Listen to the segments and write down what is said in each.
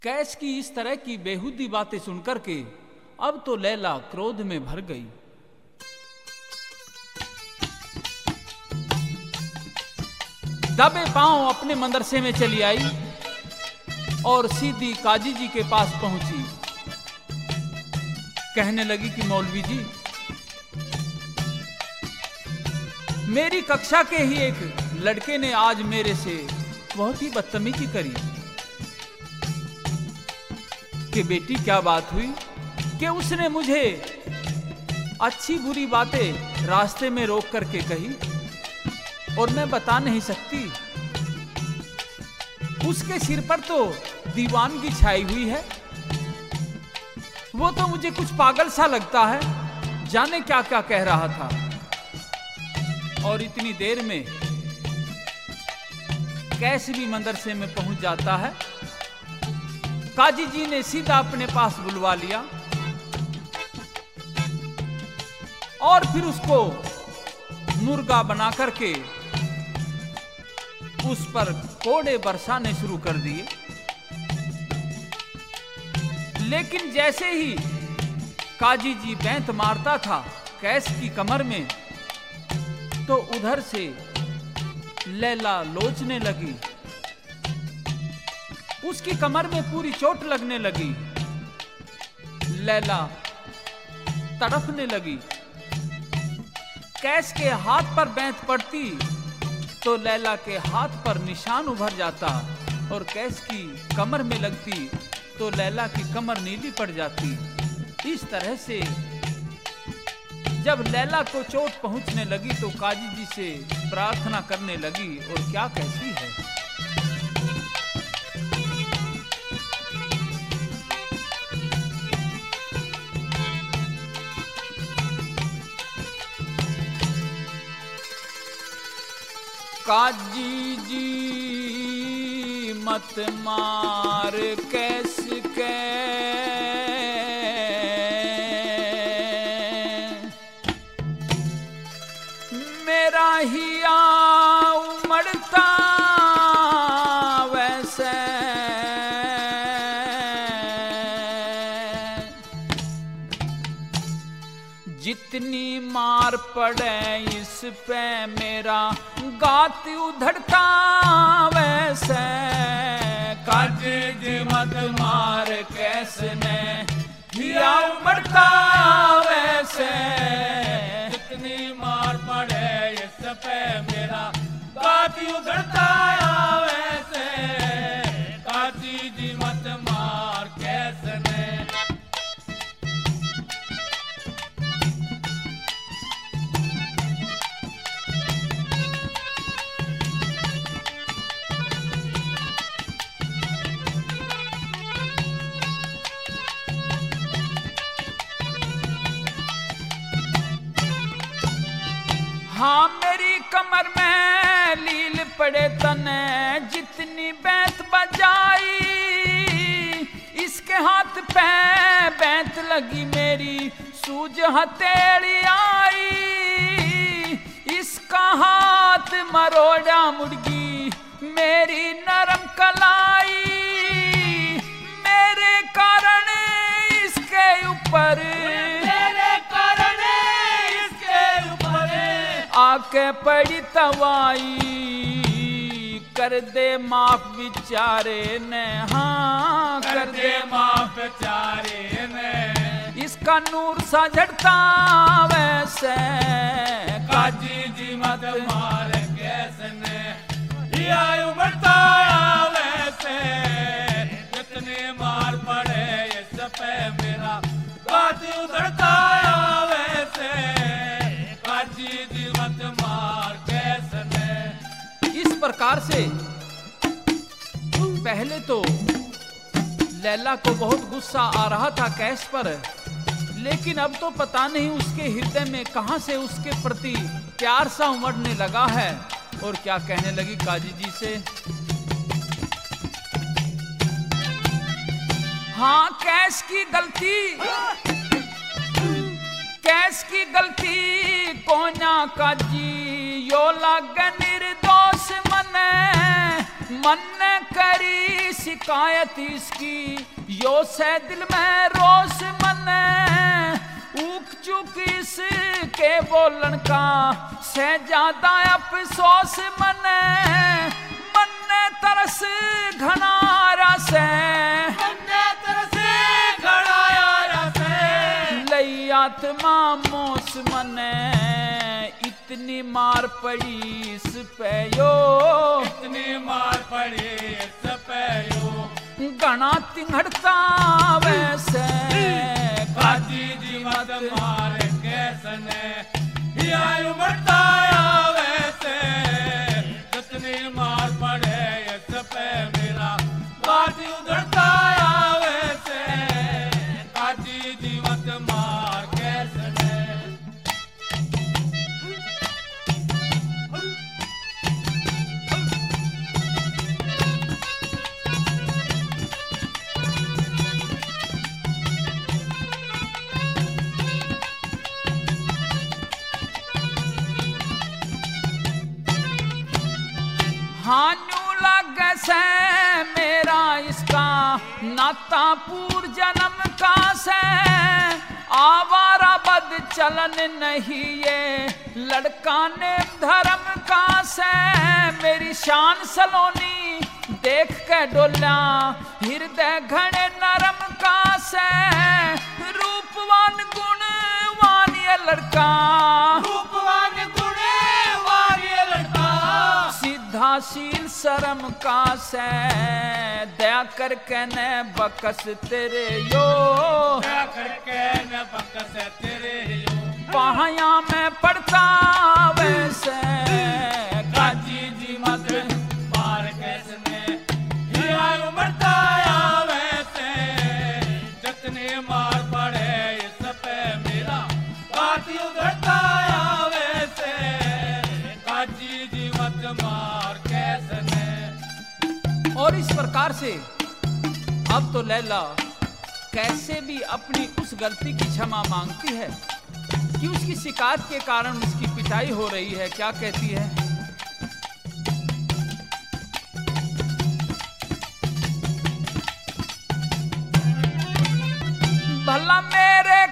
कैस की इस तरह की बेहुदी बातें सुनकर के अब तो लैला क्रोध में भर गई। दबे पांव अपने मदरसे में चली आई और सीधी काजी जी के पास पहुंची। कहने लगी कि मौलवी जी, मेरी कक्षा के ही एक लड़के ने आज मेरे से बहुत ही बदतमीजी करी। कि बेटी क्या बात हुई? कि उसने मुझे अच्छी बुरी बातें रास्ते में रोक करके कही और मैं बता नहीं सकती। उसके सिर पर तो दीवानगी छाई हुई है। वो तो मुझे कुछ पागल सा लगता है, जाने क्या क्या कह रहा था। और इतनी देर में कैस भी मदरसे में पहुंच जाता है। काजी जी ने सीधा अपने पास बुलवा लिया और फिर उसको मुर्गा बना करके उस पर कोड़े बरसाने शुरू कर दिए। लेकिन जैसे ही काजी जी बैंत मारता था कैस की कमर में, तो उधर से लैला लोचने लगी। उसकी कमर में पूरी चोट लगने लगी। लैला तड़पने लगी। कैस के हाथ पर बैंत पड़ती तो लैला के हाथ पर निशान उभर जाता और कैस की कमर में लगती तो लैला की कमर नीली पड़ जाती। इस तरह से जब लैला को चोट पहुंचने लगी तो काजी जी से प्रार्थना करने लगी और क्या कहती है। काजी जी मत मार कैस के, मेरा हिया उमड़ता वैसे। जितनी मार पड़े इस पे मेरा गात उधड़ता वैसे। काजी जी मत मार कैस ने हिया उमड़ता वैसे। जितनी मार पड़े इस पे मेरा गात उधड़ता वैसे। काजी जी मत मार कैस ने। हाँ मेरी कमर में लील पड़े तने जितनी बैंत बजाई। इसके हाथ पे बैंत लगी मेरी सूज हथेली आई। इसका हाथ मरोड़ा मुर्गी मेरी नरम कलाई। मेरे कारण इसके ऊपर आके पड़ी तवाई। कर दे माफ बिचारे ने, हाँ कर दे माफ बिचारे ने। इसका नूर सा झड़ता वैसे। काजी जी मत मार कैस ने हिया उमड़ता वैसे। जितने मार पड़े इस पे मेरा गात उधड़ता वैसे। काजी जी मत मार कैस ने। इस प्रकार से पहले तो लैला को बहुत गुस्सा आ रहा था कैस पर, लेकिन अब तो पता नहीं उसके हृदय में कहां से उसके प्रति प्यार सा उमड़ने लगा है। और क्या कहने लगी काजी जी से। हाँ कैस की गलती कोना काजी यो लागे निर्दोष मन करी शिकायत इसकी यो से दिल में रोस मने ऊक चुक इसके बोलन का से ज्यादा अफसोस मने मन्ने तरस घनारा से लई आत्मा मोस मने इतनी मार पड़ी इस पे यो इतनी मार पड़ी इस पे यो गणा तिंघड़ता वैसे काजी जी मत मार कैसने हिया उमड़ता वैसे जितनी मार पड़े इस पे मेरा काजी उधड़ता वैसे काजी जी मत मार कैसने हान्यू लग से मेरा इसका नाता पूर जन्म का से आवारा बद चलन नहीं ये लड़का ने धर्म का से मेरी शान सलोनी देख के डोला हृदय घने नरम का से रूपवान गुणवान ये लड़का रूपवान गुणवान ये लड़का सिद्धाशील शर्म का से दया करके न बकस तेरे यो दया करके न बकस तेरे यो पहाया में पड़ता वैसे काजी जी मत मार कैसने हिया उमड़ता वैसे जितने मार पड़े इस पे मेरा काजी उधड़ता वैसे काजी जी मत मार कैसने और इस प्रकार से अब तो लैला कैसे भी अपनी उस गलती की क्षमा मांगती है कि उसकी शिकायत के कारण उसकी पिटाई हो रही है। क्या कहती है? भला मेरे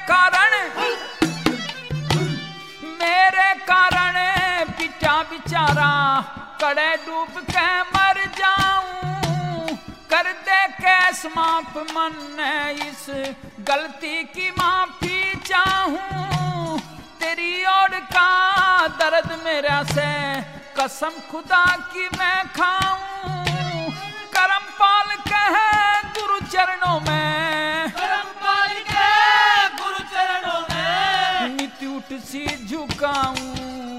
कारण पिटा बिचारा कड़े डूब के मर जाऊं कर दे कैस माफ मन इस गलती की माफी चाहूं तेरी ओर का दर्द मेरा से कसम खुदा की मैं खाऊं करम पाल कहे गुरु चरणों में नित उठ सी झुकाऊं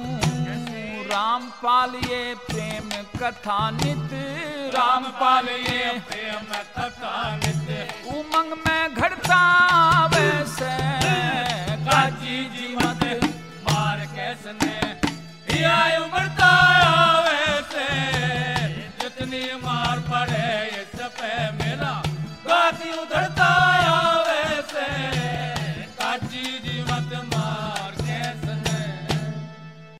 रामपाल ये प्रेम कथा नित रामपाल ये प्रेम कथा नित उमंग में घड़ता वैसे